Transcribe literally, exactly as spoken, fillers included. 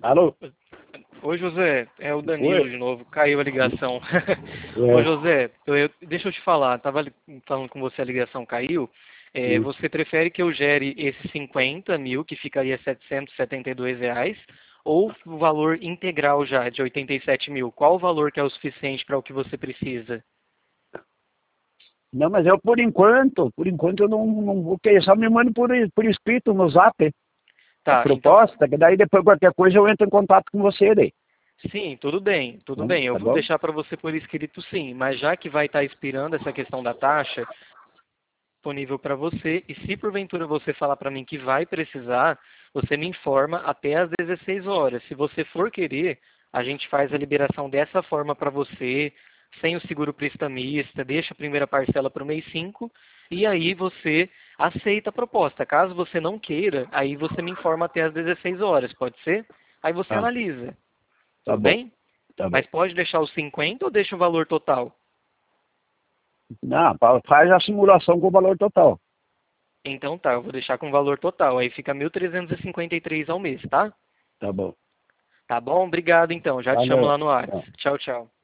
Alô? Oi, José, é o Danilo Oi? de novo, caiu a ligação. Ô, É. José, eu- deixa eu te falar, tava li- falando com você, a ligação caiu. É, Hum. você prefere que eu gere esses cinquenta mil, que ficaria setecentos e setenta e dois reais, ou o valor integral já, de oitenta e sete mil? Qual o valor que é o suficiente para o que você precisa? Não, mas eu por enquanto, por enquanto eu não, não vou querer, só me manda por, por escrito no zap a Tá, então, proposta, que daí depois qualquer coisa eu entro em contato com você daí. sim, tudo bem, tudo Hum, bem. Eu Tá vou bom? deixar para você por escrito sim, mas já que vai estar expirando essa questão da taxa, disponível para você, e se porventura você falar para mim que vai precisar, você me informa até às dezesseis horas. Se você for querer, a gente faz a liberação dessa forma para você, sem o seguro prestamista, deixa a primeira parcela para o mês cinco e aí você aceita a proposta. Caso você não queira, aí você me informa até às dezesseis horas, pode ser? Aí você Ah, analisa, tá tudo bom, bem? tá bom. Mas pode deixar os cinquenta ou deixa o valor total? Não, fa- faz a simulação com o valor total. Então tá, eu vou deixar com o valor total. Aí fica mil trezentos e cinquenta e três ao mês, tá? Tá bom. Tá bom? Obrigado então. Já te chamo Valeu. lá no Whats. Tchau. Tchau, tchau.